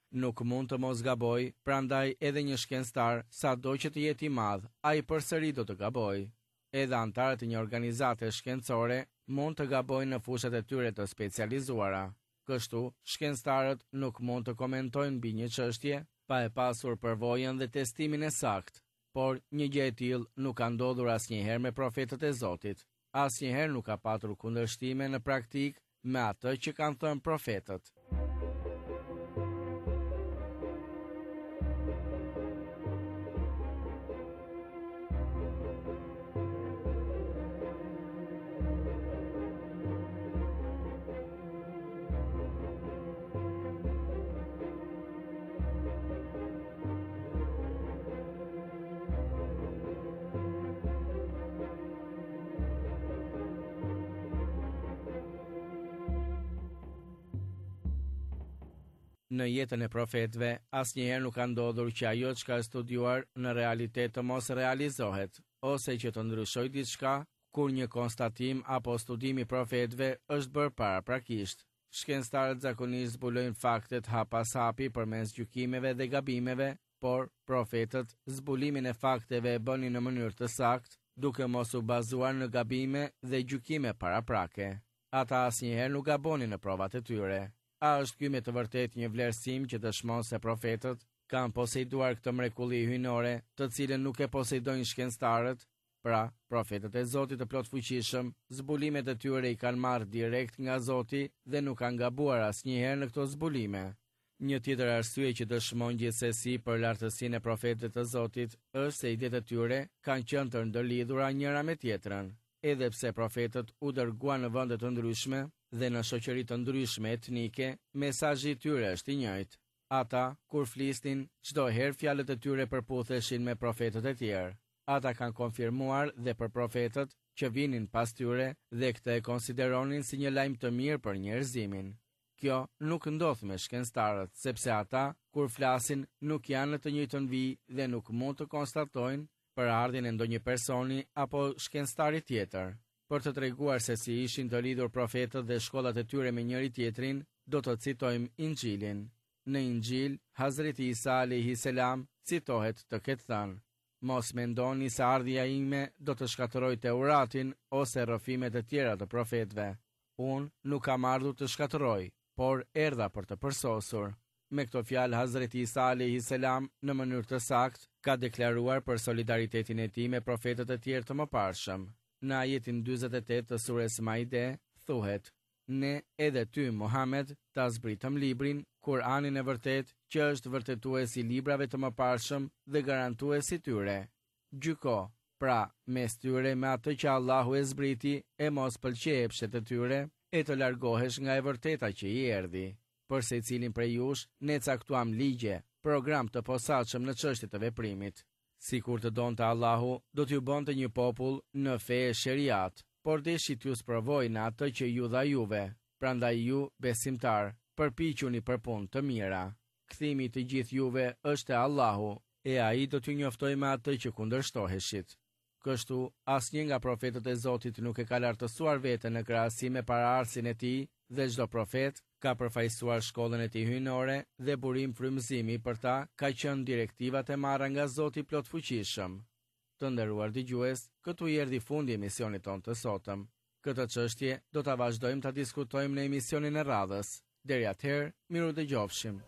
nuk mund të mos gaboj, prandaj edhe një shkencëtar, sado që të jetë i madh, ai përsëri do të gabojë. Edhe antarët e një organizate shkencore mund të gabojnë në fushat e tyre të specializuara. Kështu, shkencëtarët nuk mund të komentojnë mbi një çështje pa e pasur përvojën dhe testimin e saktë, por një gjë e tillë nuk ka ndodhur asnjëherë me profetët e Zotit. Asnjëherë nuk ka patur kundërshtime në praktikë me atë që kanë thënë profetët. Në jetën e profetëve, asnjëherë nuk ka ndodhur që ajo që ka studiuar në realitet të mos realizohet, ose që të ndryshojë diçka kur një konstatim apo studim i profetëve është bërë paraprakisht. Shkencëtarët zakonisht zbulojnë faktet hap pas hapi përmes gjykimeve dhe gabimeve, por profetët zbulimin e fakteve e bënin në mënyrë të saktë, duke mos u bazuar në gabime dhe gjykime paraprake. Ata asnjëherë nuk gabonin në provat e tyre. A është ky me të vërtet një vlerësim që dëshmon se profetët kanë posejduar këtë mrekulli hyjnore, të cilën nuk e posejdojnë shkencëtarët? Pra, profetët e Zotit të plot fuqishëm, zbulimet e tyre i kanë marrë direkt nga Zoti dhe nuk kanë gabuar asnjëherë në këto zbulime. Një tjetër arsye që dëshmon gjithsesi për lartësinë e profetëve të Zotit është se idetë e tyre kanë qenë të ndërlidhura njëra me tjetrën. Edhe pse profetët u dërguan në vende të ndryshme dhe në shoqëri të ndryshme etnike, mesazhi i tyre është i njëjtë. Ata, kur flisnin, çdo herë fjalët e tyre përputheshin me profetët e tjerë. Ata kanë konfirmuar dhe për profetët që vinin pas tyre dhe këtë e konsideronin si një lajm të mirë për njerëzimin. Kjo nuk ndodh me shkencëtarët, sepse ata, kur flasin, nuk janë në të njëjtën vijë dhe nuk mund të konstatojnë për ardhin e ndonjë personi apo shkencëtari tjetër. Për të treguar se si ishin të lidhur profetët dhe shkollat e tyre me njëri tjetrin, do të citojmë Injilin. Në Injil, Hazreti Isa alayhi salam citohet të ketë thënë: "Mos mendoni se ardhja ime do të shkatërroj Teuratin ose rrëfimet e tjera të profetëve. Unë nuk kam ardhur të shkatërroj, por erdha për të përsosur." Me këto fjalë, Hazreti Isa alayhi salam në mënyrë të saktë ka deklaruar për solidaritetin e tij me profetët e tjerë të mëparshëm. Në ajetin dyzet e tetë të surës Maide, thuhet: "Ne edhe ty, Muhammed, ta zbritëm librin, Kur'anin e vërtet, që është vërtetues i librave të mëparshëm dhe garantues i tyre. Gjyko, pra, mes tyre me atë që Allahu e zbriti, e mos pëlqejepshet e tyre, e të largohesh nga e vërteta që i erdhi. Për secilin prej jush, ne caktuam ligje, program të posaçëm në çështje të veprimit. Sikur të donte Allahu, do t'ju bënte një popull në fe e sheriat, por deshi t'ju sprovoj në atë që ju dha juve. Prandaj ju, besimtar, përpiquni për punë të mira. Kthimi të gjithë juve është e Allahu, e ai do t'ju njoftoj me atë që kundërshtoheshit." Kështu, asnjë nga profetët e Zotit nuk e ka lartësuar veten në krahasim me paraardhësin e tij, dhe çdo profet ka përfaqësuar shkollën e tij hyjnore dhe burim frymëzimi për ta ka qenë direktivat e marra nga Zoti plot fuqishëm. Të nderuar dëgjues, këtu i erdhi fundi i emisionit tonë të sotëm. Këtë çështje do ta vazhdojmë ta diskutojmë në emisionin e radhës. Deri atëherë, miru dëgjofshim.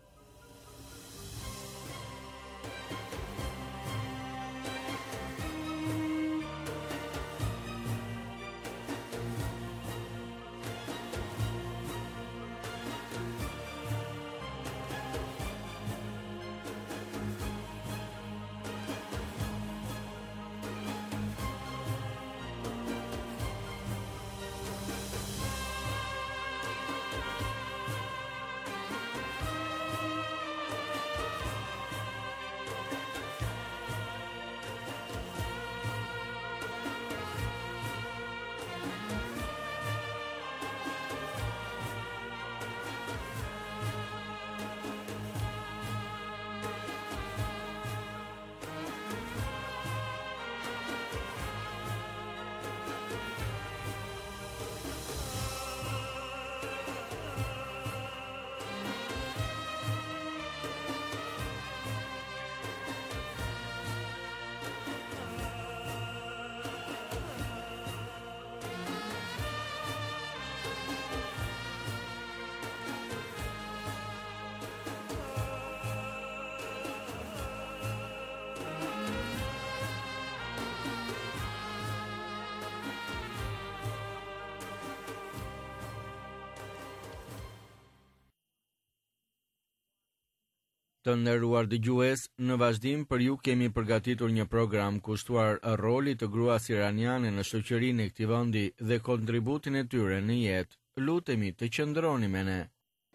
Të nderuar dëgjues, në vazhdim për ju kemi përgatitur një program kushtuar rolit të gruas iraniane në shoqërinë e këtij vendi dhe kontributin e tyre në jetë. Lutemi të qëndroni me ne.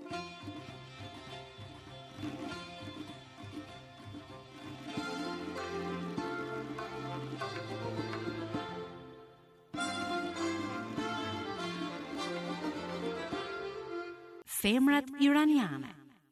Femrat iraniane.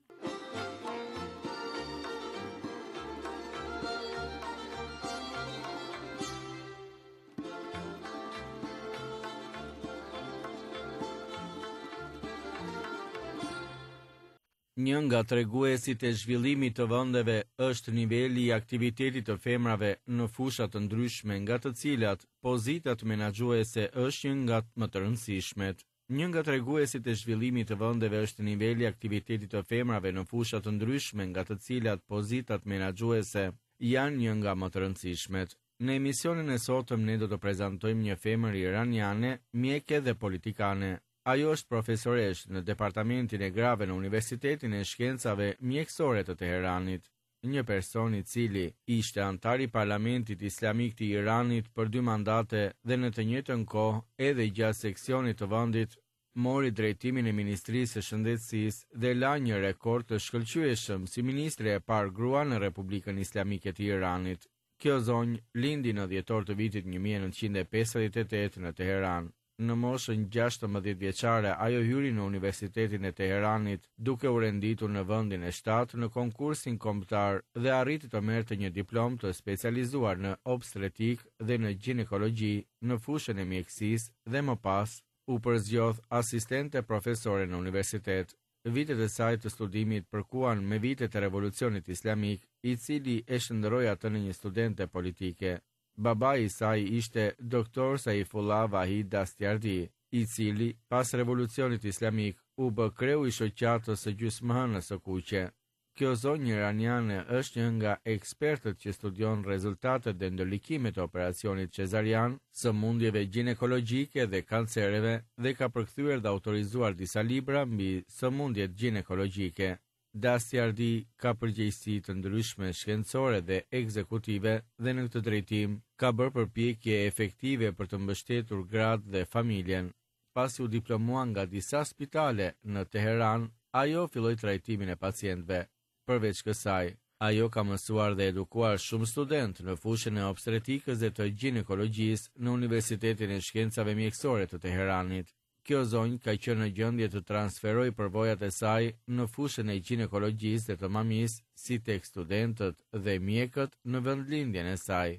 Një nga treguesit e zhvillimit të vendeve është niveli i aktivitetit të femrave në fusha të ndryshme, nga të cilat pozitat menaxhuese është një nga më të rëndësishmet. Një nga treguesit e zhvillimit të vendeve është niveli i aktivitetit të femrave në fusha të ndryshme, nga të cilat pozitat menaxhuese janë një nga më të rëndësishmet. Në emisionin e sotëm ne do të prezantojmë një femër iraniane, mjeke dhe politikane. Ajo është profesoresh në Departamentin e Grave në Universitetin e Shkencave Mjekësore të Teheranit. Një person i cili ishte antar i Parlamentit Islamik të Iranit për dy mandate dhe në të njëjtën kohë edhe gjatë seksionit të vendit mori drejtimin e Ministrisë së Shëndetësisë dhe la një rekord të shkëlqyeshëm si ministre e parë grua në Republikën Islamike të Iranit. Kjo zonjë lindi në dhjetor të vitit një mijë e nëntëqind e pesëdhjetë e tetë në Teheran. Në moshën gjashtëmbëdhjetë vjeçare, ajo hyri në Universitetin e Teheranit duke u renditur në vendin e shtatë në konkursin kombëtar dhe arriti të merrte një diplomë të specializuar në obstetrik dhe në ginekologji në fushën e mjekësisë dhe më pas u përzgjodh asistente profesore në universitet. Vitet e saj të studimit përkuan me vitet e revolucionit islamik, i cili e shndërroi atë në një studente politike. Babai i saj ishte doktor Saifullah Vahid Dastiardi, i cili pas revolucionit islamik u bë kreu i shoqatës së gjysmëhënës së kuqe. Kjo zonjë iraniane është një nga ekspertët që studion rezultatet dhe ndërlikimet e operacionit cezarian, sëmundjeve ginekologjike dhe kancereve dhe ka përkthyer dhe autorizuar disa libra mbi sëmundjet ginekologjike. Dastiardi ka përgjegjësi të ndryshme shkencore dhe ekzekutive dhe në këtë drejtim ka bërë përpjekje efektive për të mbështetur gratë dhe familjen. Pasi u diplomua nga disa spitale në Teheran, ajo filloi trajtimin e pacientëve. Përveç kësaj, ajo ka mësuar dhe edukuar shumë studentë në fushën e obstetrikës dhe të ginekologjisë në Universitetin e Shkencave Mjekësore të Teheranit. Kjo zonjë ka qenë në gjendje të transferojë përvojat e saj në fushën e ginekologjisë dhe të mamis, si tek studentët dhe mjekët në vendlindjen e saj.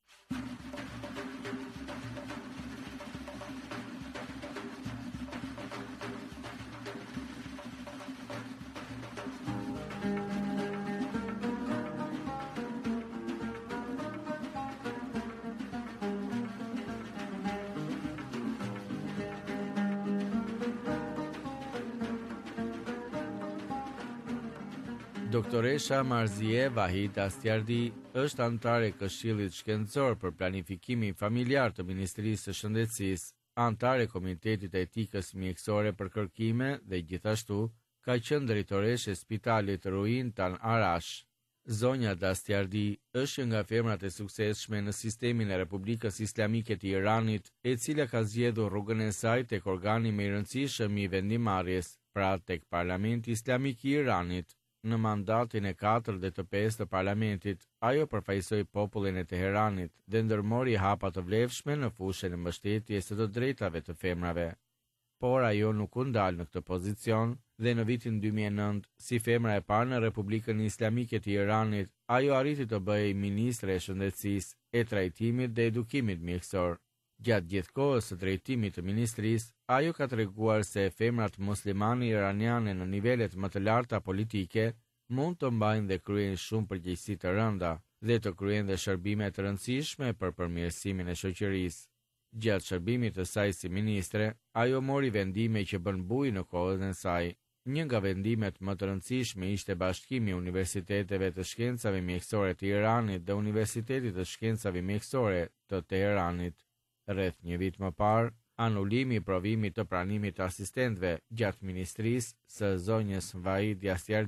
Doktoresha Marzie Vahid Dastiardi është antare e Këshillit Shkencor për Planifikimin Familjar të Ministrisë së Shëndetësisë, antare e Komitetit të Etikës Mjekësore për Kërkime dhe gjithashtu ka qenë drejtoreshe e Spitalit Ruin Tan Arash. Zonja Dastiardi është nga femrat e suksesshme në sistemin e Republikës Islamike të Iranit, e cila ka zgjedhur rrugën e saj tek organi më i rëndësishëm i vendimarrjes, pra tek Parlamenti Islamik i Iranit. Në mandatin e katër dhe të pesë të parlamentit, ajo përfaqësoi popullin e Teheranit dhe ndërmori hapa të vlefshme në fushën e mbështetjes së të drejtave të femrave. Por ajo nuk u ndal në këtë pozicion dhe në vitin dy mijë e nëntë, si femra e parë në Republikën Islamike të Iranit, ajo arriti të bëhej ministre e shëndetësisë, e trajtimit dhe edukimit mjekësor. Gjatë gjithë kohës së drejtimit të ministrisë, ajo ka treguar se femrat muslimane iraniane në nivelet më të larta politike mund të mbajnë dhe kryejnë shumë përgjegjësi të rënda dhe të kryejnë dhe shërbime të rëndësishme për përmirësimin e shoqërisë. Gjatë shërbimit të saj si ministre, ajo mori vendime që bën bujë në kohën e saj. Një nga vendimet më të rëndësishme ishte bashkimi i Universiteteve të Shkencave Mjekësore të Iranit dhe Universitetit të Shkencave Mjekësore të Teheranit. Rreth një vit më parë, anulimi i provimit të pranimit të asistentëve gjatë ministrisë së zonjës Vahid Dastiardi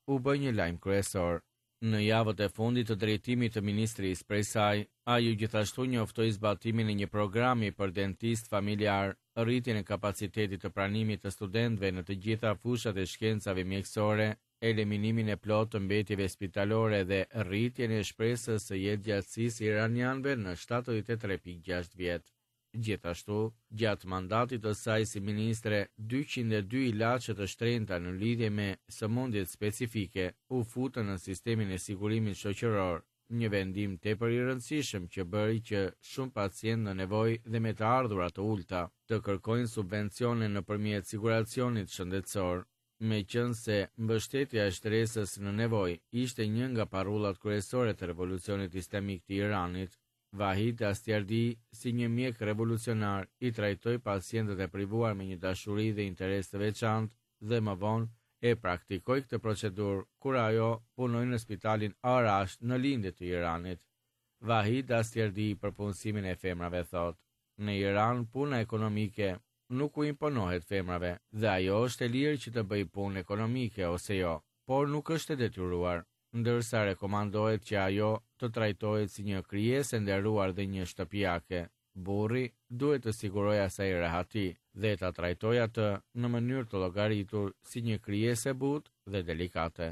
u bë një lajm kryesor. Në javët e fundit të drejtimit të ministrisë prej saj, ajo gjithashtu njoftoi zbatimin e një programi për dentist familjar, rritjen e kapacitetit të pranimit të studentëve në të gjitha fushat e shkencave mjekësore, eliminimin e plotë të mbetjeve spitalore dhe rritjen e shpresës së jetëgjatësisë iranianëve në shtatëdhjetë e tre pikë gjashtë vjet. Gjithashtu, gjatë mandatit të saj si ministre, dyqind e dy ilaçe të shtrenjta në lidhje me sëmundjet specifike u futën në sistemin e sigurimit shoqëror, një vendim tepër i rëndësishëm që bëri që shumë pacientë në nevojë dhe me të ardhura të ulta të kërkojnë subvencione nëpërmjet siguracionit shëndetësor. Meqense mbështetja e shtresës në nevojë ishte një nga parrullat kryesore të revolucionit islamik të Iranit, Vahid Astiardi, si një mjek revolucionar, i trajtoi pacientët e privuar me një dashuri dhe interes të veçantë dhe më vonë e praktikoi këtë procedurë kur ajo punoi në spitalin Arash në lindje të Iranit. Vahid Astiardi për punësimin e femrave thot: "Në Iran puna ekonomike nuk u imponohet femrave dhe ajo është e lirë që të bëjë punë ekonomike ose jo, por nuk është e detyruar, ndërsa rekomandohet që ajo të trajtohet si një krijesë e nderuar dhe një shtëpiake. Burri duhet të sigurojë asaj rehati dhe ta trajtojë atë në mënyrë të llogaritur si një krijesë e butë dhe delikate."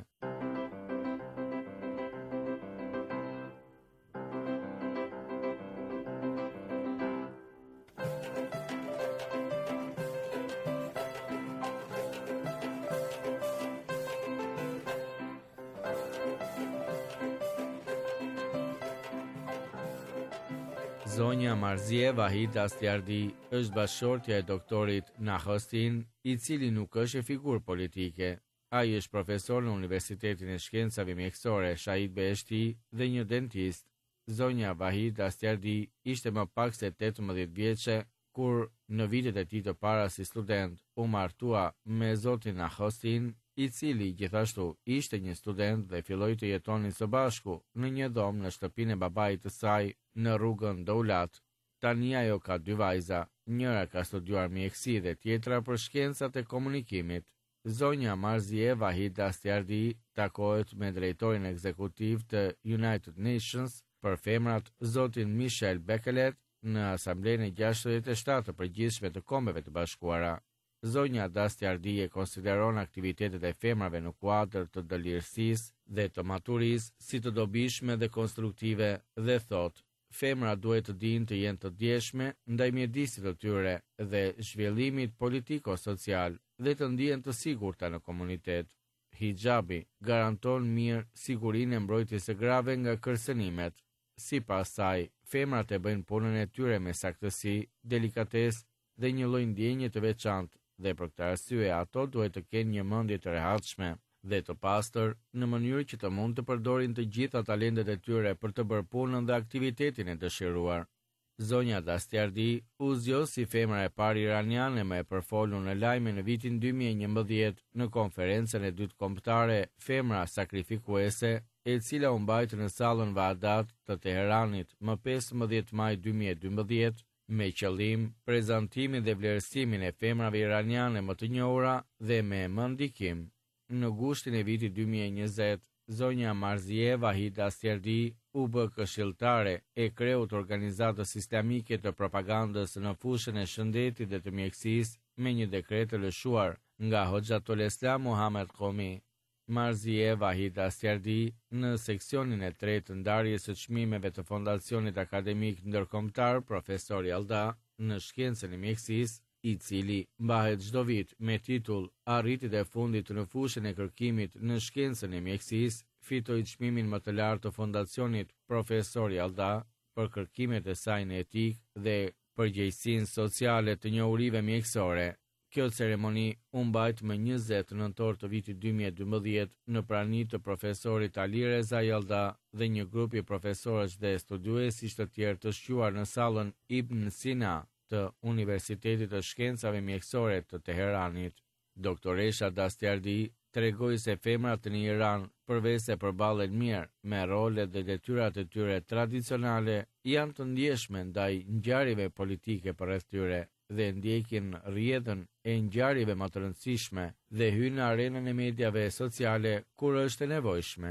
Zonja Marzie Vahid Astiardi është bashkëshortja e doktorit Nahostin, i cili nuk është e figurë politike. Ai është profesor në Universitetin e Shkencave Mjekësore Shahid Beheshti dhe një dentist. Zonja Vahid Astiardi ishte më pak se tetëmbëdhjetë vjeçe kur në vitet e tij të para si student u martua me zotin Nahostin, i cili gjithashtu ishte një student dhe filloi të jetonin së bashku në një dhomë në shtëpinë e babait të saj në rrugën Doulat. Tani ajo ka dy vajza, njëra ka studiuar mjekësi dhe tjetra për shkencat e komunikimit. Zonja Marzie Vahid Astiardi takohet me drejtorin ekzekutiv të United Nations për femrat, zotin Michel Bachelet, në Asamblenë e gjashtëdhjetë e shtatë të përgjithshme të Kombeve të Bashkuara. Zonja Astiardi e konsideron aktivitetet e femrave në kuadër të dëlirësisë dhe të maturisë si të dobishme dhe konstruktive dhe thot: "Femra duhet të dinë të jenë të ndjeshme ndaj mjedisit të tyre dhe zhvillimit politiko-social dhe të ndihen të sigurta në komunitet. Hijabi garanton mirë sigurinë e mbrojtjes së grave nga kërcënimet. Sipas saj, femrat e bëjnë punën e tyre me saktësi, delikatesë dhe një lloj ndjenje të veçantë, dhe për këtë arsye ato duhet të kenë një mendje të rehatshme dhe të pastër në mënyrë që të mund të përdorin të gjitha talentet e tyre për të bërë punën dhe aktivitetin e dëshiruar." Zonja Astiardi u zgjoh si femra e parë iraniane më e përfolur në lajme në vitin dy mijë e njëmbëdhjetë në konferencën e dytë kombëtare Femra Sakrifikuese, e cila u mbajtë në sallën Vaadat të Teheranit më pesëmbëdhjetë maj dy mijë e dymbëdhjetë, me qëllim prezantimin dhe vlerësimin e femrave iraniane më të njohura dhe me më ndikim. Në gushtin e vitit dy mijë e njëzet, zonja Marzie Vahid Astiardi u bë këshilltare e kreut organizatës islamike të propagandës në fushën e shëndetit dhe të mjekësisë me një dekret të lëshuar nga Hoxhatul Islam Muhammed Qomi. Marzie Vahid Astiardi në seksionin e tretë të ndarjes së çmimeve të Fondacionit Akademik Ndërkombëtar Profesor Yalda në shkencën e mjekësisë, i cili mbahet çdo vit me titull "Arritjet e fundit në fushën e kërkimit në shkencën e mjekësisë", fitoi çmimin më të lartë të Fondacionit Profesor Yalda për kërkimet e saj në etikë dhe përgjegjësinë sociale të njohurive mjekësore. Kjo ceremoni u mbajt më njëzet nëntor të vitit dy mijë e dymbëdhjetë në prani të profesorit Ali Reza Yalda dhe një grupi profesorësh dhe studiuesish të tjerë të shquar në sallën Ibn Sina të Universitetit të Shkencave Mjekësore të Teheranit. Doktoresha Astiardi tregoi se femrat në Iran, përveç se përballen mirë me rolet dhe detyrat e tyre tradicionale, janë të ndjeshme ndaj ngjarjeve politike përreth tyre dhe ndjekin rrjedhën e ngjarjeve më të rëndësishme dhe hynë në arenën e mediave sociale kur është e nevojshme.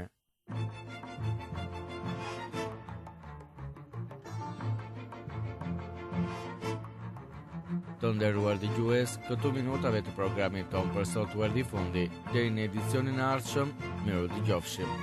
Të nderuar dëgjues, këtu minutave të programit ton për sot u erdhi fundi. Deri në edicionin e ardhshëm, miru dëgjofshim.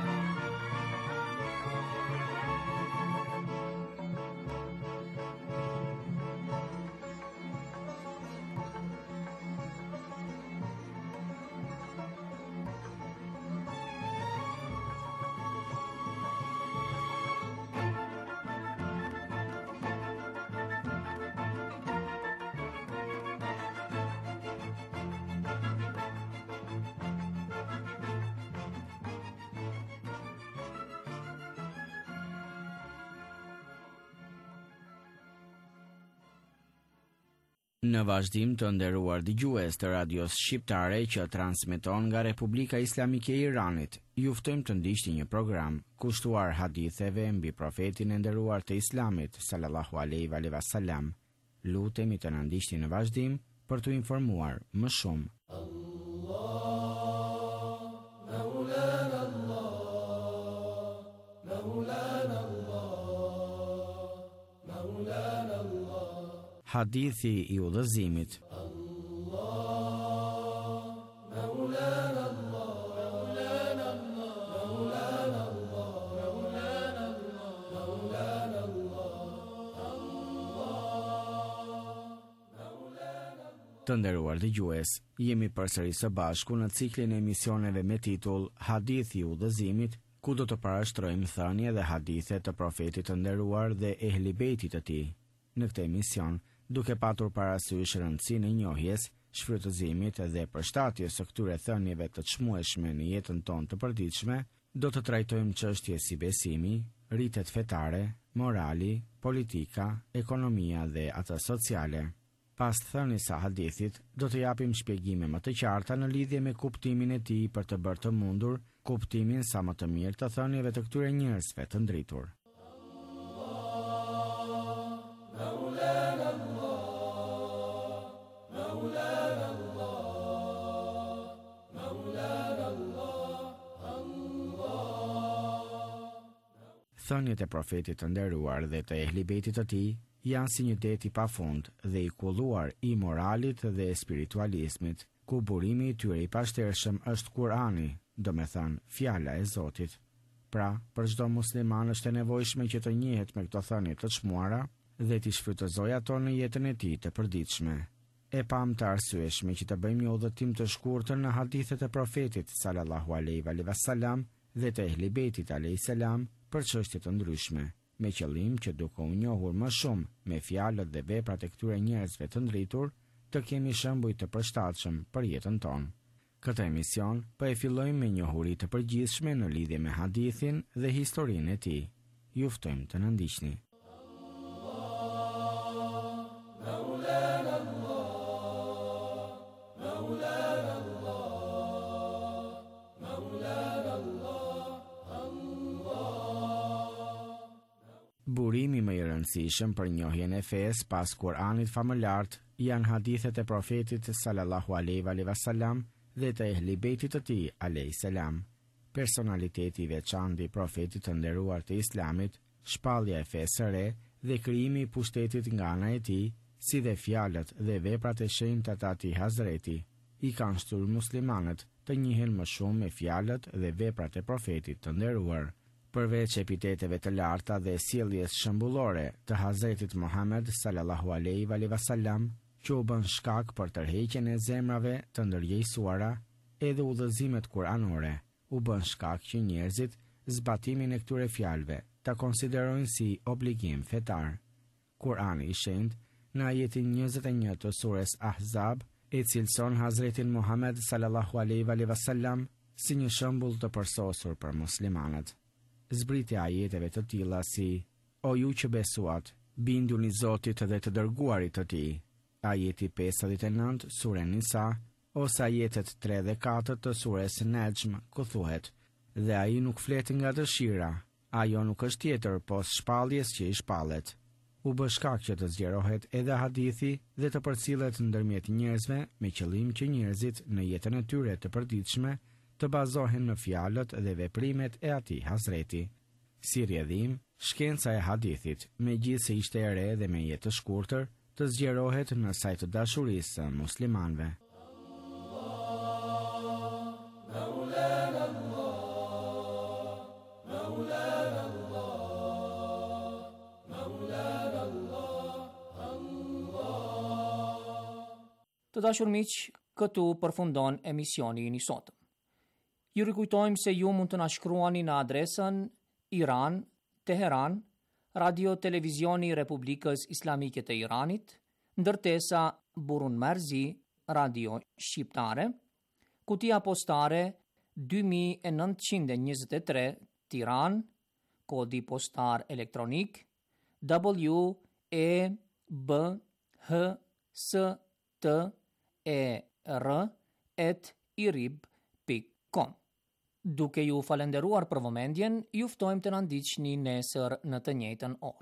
Në vazhdim të nderuar dëgjues të radios shqiptare që transmeton nga Republika Islamike e Iranit, ju ftojmë të ndiqni një program kushtuar haditheve mbi profetin e nderuar të Islamit sallallahu alaihi wasallam. Lutemi të na ndiqni në vazhdim për t'u informuar më shumë. Hadithi i udhëzimit. Të nderuar dëgjues, jemi përsëri së bashku në ciklin e emisioneve me titull Hadithi i udhëzimit, ku do të parashtrojmë thënie dhe hadithe të profetit të nderuar dhe ehli bejtit të tij. Në këtë emision, duke patur parasysh rëndësinë e njohjes, shfrytëzimit dhe përshtatjes së këtyre thënieve të çmueshme në jetën tonë të përditshme, do të trajtojmë çështje si besimi, rritet fetare, morali, politika, ekonomia dhe ato sociale. Pas thënies së hadithit, do të japim shpjegime më të qarta në lidhje me kuptimin e tij për të bërë të mundur kuptimin sa më të mirë të thënieve të këtyre njerëzve të ndritur. Thëniet e profetit të nderuar dhe të ehli bejtit të tij janë si një det i pafund dhe i kulluar i moralit dhe spiritualizmit, ku burimi i tyre i pashtershëm është Kurani, do me thënë fjala e Zotit. Pra, për çdo musliman është e nevojshme që të njihet me këto thënie të çmuara dhe t'i shfrytëzojë ato në jetën e tij të përditshme. E pam të arsyeshme që të bëjmë një udhëtim të shkurtër në hadithet e profetit sallallahu alaihi wasallam dhe të ehli bejtit alayhis salam për çështje të ndryshme, me qëllim që duke u njohur më shumë me fjalët dhe veprat e këtyre njerëzve të ndritur, të kemi shembuj të përshtatshëm për jetën tonë. Këtë emision po e fillojmë me njohuri të përgjithshme në lidhje me hadithin dhe historinë e tij. Ju ftojmë të na ndiqni. Burimi më i rëndësishëm për njohjen e fesë pas Kuranit famëlart janë hadithet e profetit sallallahu alaihi wasallam dhe të ehli bejtit të tij alayhis salam. Personaliteti i veçantë i profetit të nderuar të Islamit, shpallja e fesë së re dhe krijimi i pushtetit nga ana e tij, si dhe fjalët dhe veprat e shenjta të atij Hazreti, i kanë shtyr muslimanët të njihen më shumë me fjalët dhe veprat e profetit të nderuar. Përveç epiteteve të larta dhe sjelljes shembullore të Hazretit Muhammed sallallahu alaihi wasallam, që u bën shkak për tërheqjen e zemrave të ndërgjegjësuara, edhe udhëzimet kuranore u bën shkak që njerëzit zbatimin e këtyre fjalëve ta konsiderojnë si obligim fetar. Kurani i shenjtë në ajetin njëzet e një të sures Ahzab e cilëson Hazretin Muhammed sallallahu alaihi wasallam si një shembull të përsosur për muslimanët. Zbritja ajeteve të tilla si: O ju që besuat, binduni Zotit dhe të dërguarit të tij. Ajeti pesëdhjetë e nëntë sure Nisa, ose ajetet tre dhe katër të sures Nejm, ku thuhet: Dhe ai nuk flet nga dëshira, ajo nuk është tjetër pos shpalljes që i shpallet. u bë shkak që të zgjerohet edhe hadithi dhe të përcillet ndërmjet njerëzve me qëllim që njerëzit në jetën e tyre të përditshme të bazohen në fjalët dhe veprimet e atij Hazreti. Si rrjedhim, shkenca e hadithit, megjithëse ishte e re dhe me jetë të shkurtër, të zgjerohet në sajt të dashurisë së muslimanëve. Të dashur miq, këtu përfundon emisioni i sotëm. Ju rikujtojmë se ju mund të na shkruani në adresën Iran, Teheran, Radio Televizioni Republikës Islamike të Iranit, ndërtesa Burun Marzi, Radio Shqiptare, kutia postare dy mijë e nëntëqind e njëzet e tre, Tiranë, kodi postar elektronik W E B H S T E R at irib pikë com. Duke ju falenderuar për vëmendjen, ju ftojmë të na ndiqni nesër në të njëjtën orë.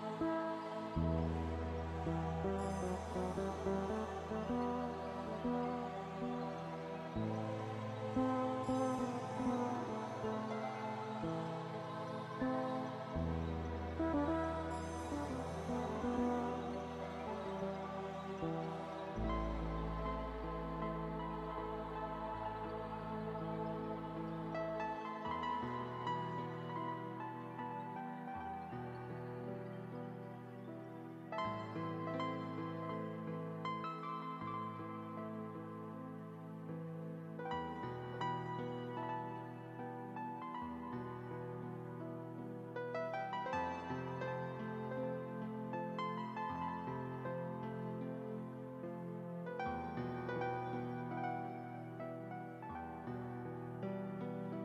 Thank you.